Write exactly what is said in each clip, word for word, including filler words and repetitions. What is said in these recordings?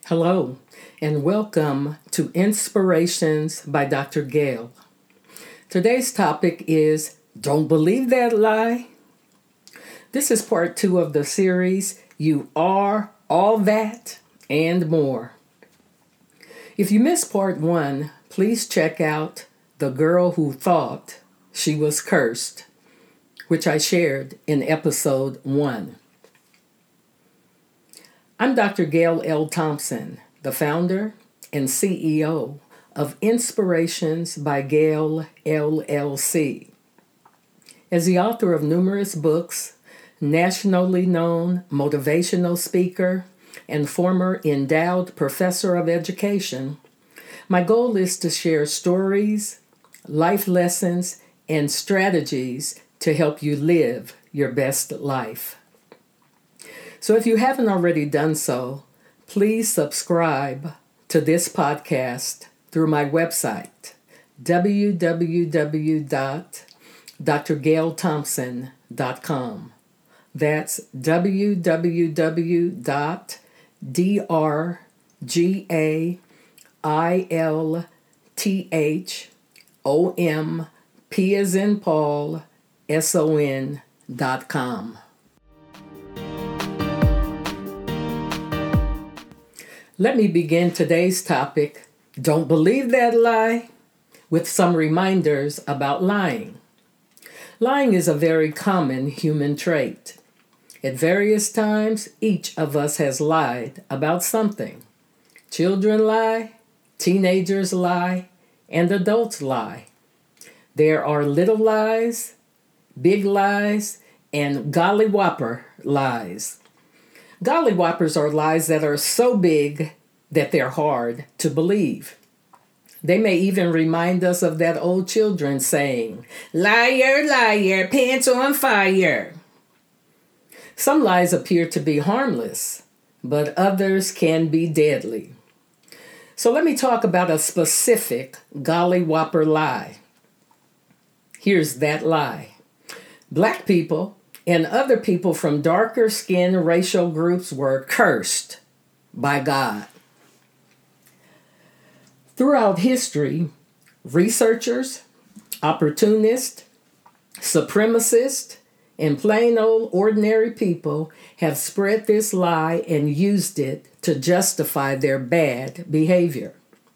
Hello, and welcome to Inspirations by Doctor Gail. Today's topic is Don't Believe That Lie. This is part two of the series, You Are All That and More. If you missed part one, please check out The Girl Who Thought She Was Cursed, which I shared in episode one. I'm Doctor Gail L. Thompson, the founder and C E O of Inspirations by Gail, L L C. As the author of numerous books, nationally known motivational speaker, and former endowed professor of education, my goal is to share stories, life lessons, and strategies to help you live your best life. So if you haven't already done so, please subscribe to this podcast through my website, w w w dot d r gail thompson dot com. That's w w w dot d r gail thompson p as in Paul, S O N dot com. Let me begin today's topic, Don't Believe That Lie, with some reminders about lying. Lying is a very common human trait. At various times, each of us has lied about something. Children lie, teenagers lie, and adults lie. There are little lies, big lies, and golly whopper lies. Golly whoppers are lies that are so big that they're hard to believe. They may even remind us of that old children saying, "Liar, liar, pants on fire." Some lies appear to be harmless, but others can be deadly. So let me talk about a specific golly whopper lie. Here's that lie. Black people and other people from darker skin racial groups were cursed by God. Throughout history, researchers, opportunists, supremacists, and plain old ordinary people have spread this lie and used it to justify their bad behavior.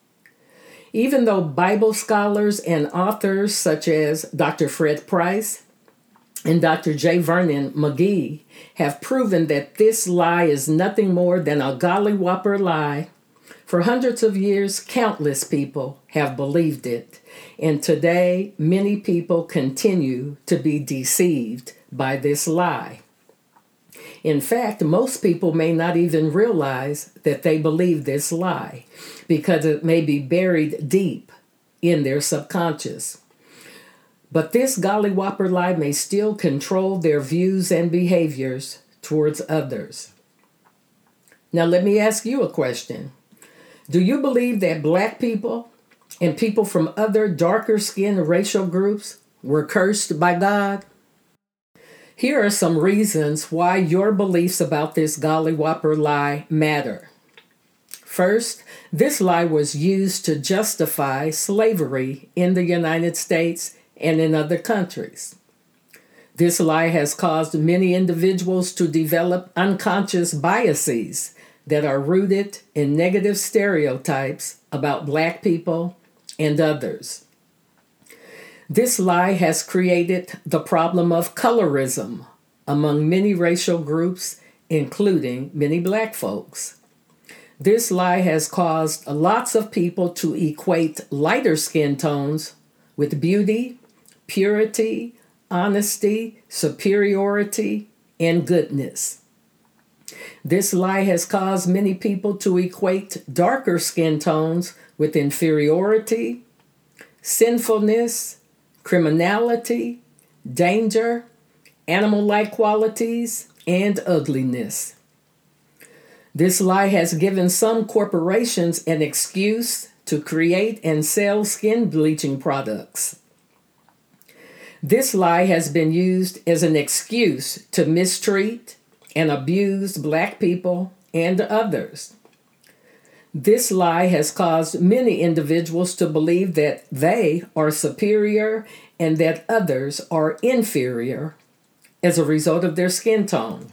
Even though Bible scholars and authors such as Doctor Fred Price and Doctor J. Vernon McGee have proven that this lie is nothing more than a golly whopper lie, for hundreds of years, countless people have believed it, and today, many people continue to be deceived by this lie. In fact, most people may not even realize that they believe this lie because it may be buried deep in their subconscious. But this golly whopper lie may still control their views and behaviors towards others. Now, let me ask you a question. Do you believe that Black people and people from other darker skinned racial groups were cursed by God? Here are some reasons why your beliefs about this golly whopper lie matter. First, this lie was used to justify slavery in the United States and in other countries. This lie has caused many individuals to develop unconscious biases that are rooted in negative stereotypes about Black people and others. This lie has created the problem of colorism among many racial groups, including many Black folks. This lie has caused lots of people to equate lighter skin tones with beauty, purity, honesty, superiority, and goodness. This lie has caused many people to equate darker skin tones with inferiority, sinfulness, criminality, danger, animal-like qualities, and ugliness. This lie has given some corporations an excuse to create and sell skin bleaching products. This lie has been used as an excuse to mistreat and abuse Black people and others. This lie has caused many individuals to believe that they are superior and that others are inferior as a result of their skin tone.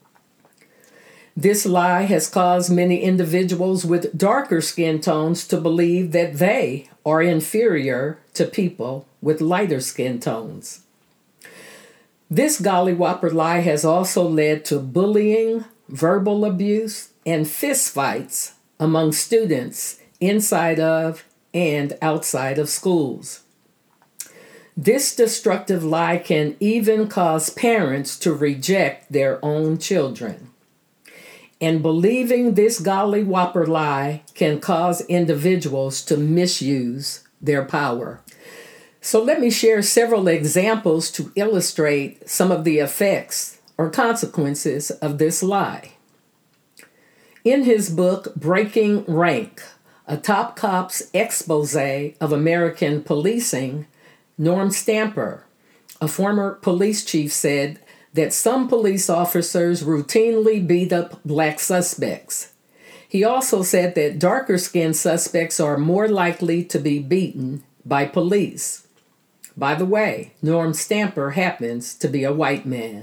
This lie has caused many individuals with darker skin tones to believe that they are inferior to people with lighter skin tones. This gollywhopper lie has also led to bullying, verbal abuse, and fistfights among students inside of and outside of schools. This destructive lie can even cause parents to reject their own children. And believing this gollywhopper lie can cause individuals to misuse their power. So let me share several examples to illustrate some of the effects or consequences of this lie. In his book, Breaking Rank, a top cop's expose of American policing, Norm Stamper, a former police chief, said that some police officers routinely beat up black suspects. He also said that darker-skinned suspects are more likely to be beaten by police. By the way, Norm Stamper happens to be a white man.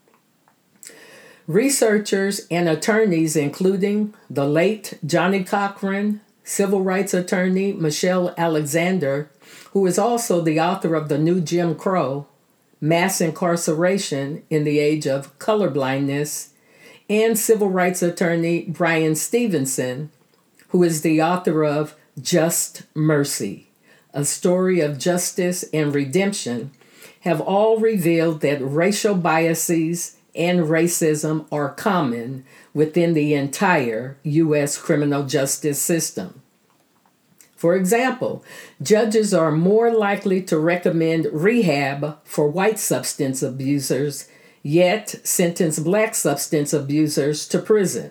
Researchers and attorneys, including the late Johnnie Cochran, civil rights attorney Michelle Alexander, who is also the author of the new Jim Crow, Mass Incarceration in the Age of Colorblindness, and civil rights attorney Brian Stevenson, who is the author of Just Mercy, a story of justice and redemption, have all revealed that racial biases and racism are common within the entire U S criminal justice system. For example, judges are more likely to recommend rehab for white substance abusers, yet sentence black substance abusers to prison.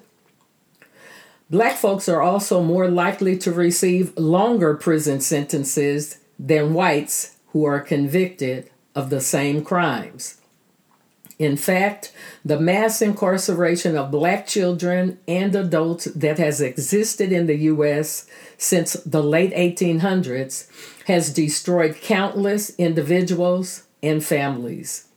Black folks are also more likely to receive longer prison sentences than whites who are convicted of the same crimes. In fact, the mass incarceration of black children and adults that has existed in the U S since the late eighteen hundreds has destroyed countless individuals and families.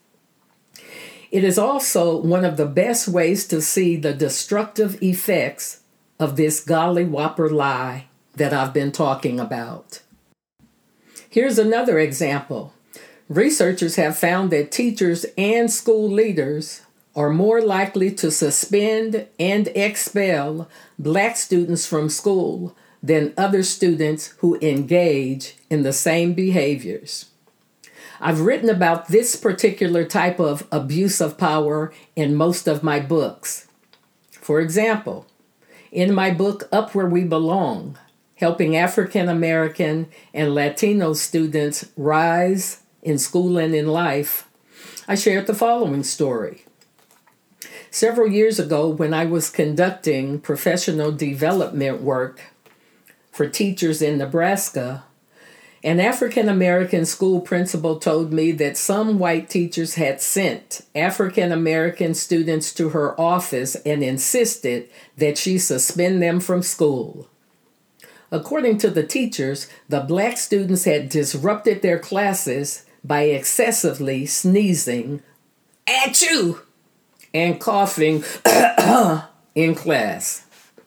It is also one of the best ways to see the destructive effects of this gollywhopper lie that I've been talking about. Here's another example. Researchers have found that teachers and school leaders are more likely to suspend and expel black students from school than other students who engage in the same behaviors. I've written about this particular type of abuse of power in most of my books. For example, in my book, Up Where We Belong, helping African American and Latino students rise in school and in life, I shared the following story. Several years ago, when I was conducting professional development work for teachers in Nebraska, an African American school principal told me that some white teachers had sent African American students to her office and insisted that she suspend them from school. According to the teachers, the black students had disrupted their classes by excessively sneezing, achoo, and coughing in class.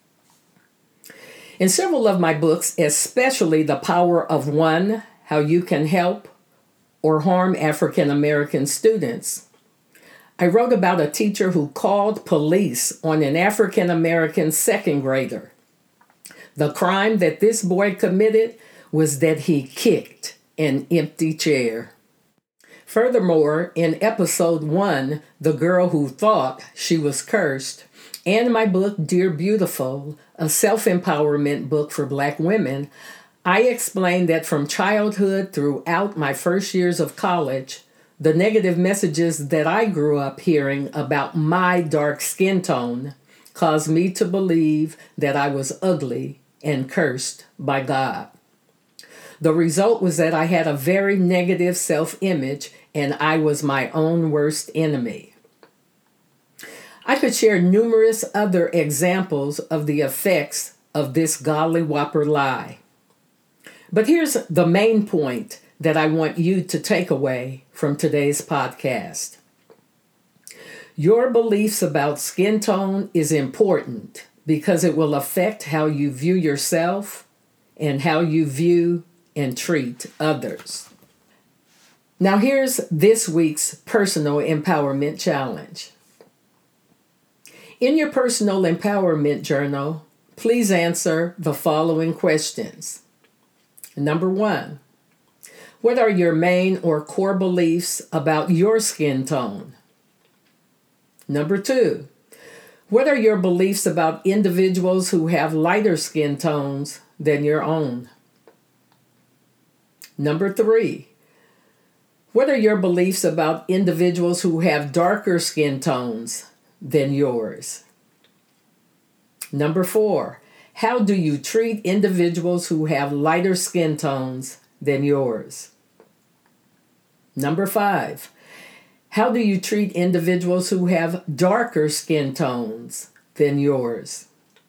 In several of my books, especially The Power of One, How You Can Help or Harm African American Students, I wrote about a teacher who called police on an African American second grader. The crime that this boy committed was that he kicked an empty chair. Furthermore, in episode one, The Girl Who Thought She Was Cursed, and my book, Dear Beautiful, a self-empowerment book for Black women, I explained that from childhood throughout my first years of college, the negative messages that I grew up hearing about my dark skin tone caused me to believe that I was ugly and cursed by God. The result was that I had a very negative self-image and I was my own worst enemy. I could share numerous other examples of the effects of this golly whopper lie. But here's the main point that I want you to take away from today's podcast. Your beliefs about skin tone is important because it will affect how you view yourself and how you view and treat others. Now here's this week's Personal Empowerment Challenge. In your Personal Empowerment Journal, please answer the following questions. Number one, what are your main or core beliefs about your skin tone? Number two, what are your beliefs about individuals who have lighter skin tones than your own? Number three, what are your beliefs about individuals who have darker skin tones than yours? Number four, how do you treat individuals who have lighter skin tones than yours? Number five, how do you treat individuals who have darker skin tones than yours?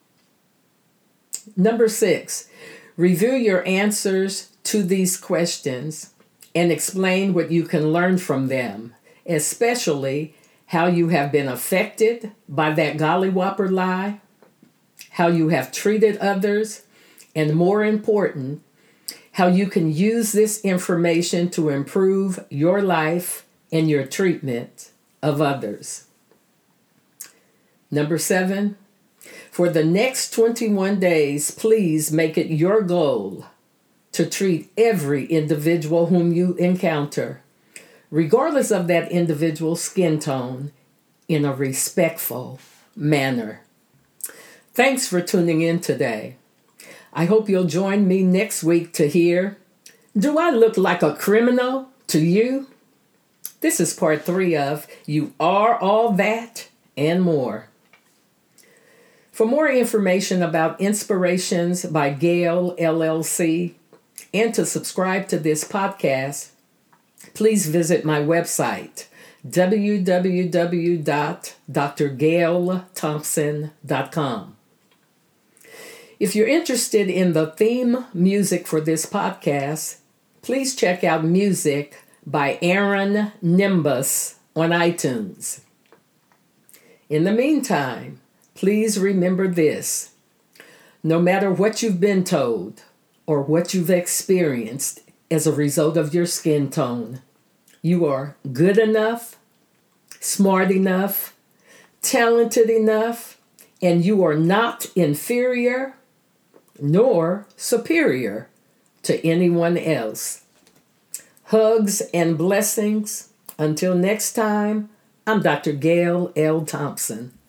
Number six, review your answers to these questions and explain what you can learn from them, especially how you have been affected by that golly whopper lie, how you have treated others, and more important, how you can use this information to improve your life and your treatment of others. Number seven, for the next twenty-one days, please make it your goal to treat every individual whom you encounter, regardless of that individual's skin tone, in a respectful manner. Thanks for tuning in today. I hope you'll join me next week to hear, do I look like a criminal to you? This is part three of You Are All That and More. For more information about Inspirations by Gail, L L C, and to subscribe to this podcast, please visit my website, w w w dot d r gail thompson dot com. If you're interested in the theme music for this podcast, please check out music by Aaron Nimbus on iTunes. In the meantime, please remember this. No matter what you've been told or what you've experienced as a result of your skin tone, you are good enough, smart enough, talented enough, and you are not inferior nor superior to anyone else. Hugs and blessings. Until next time, I'm Doctor Gail L. Thompson.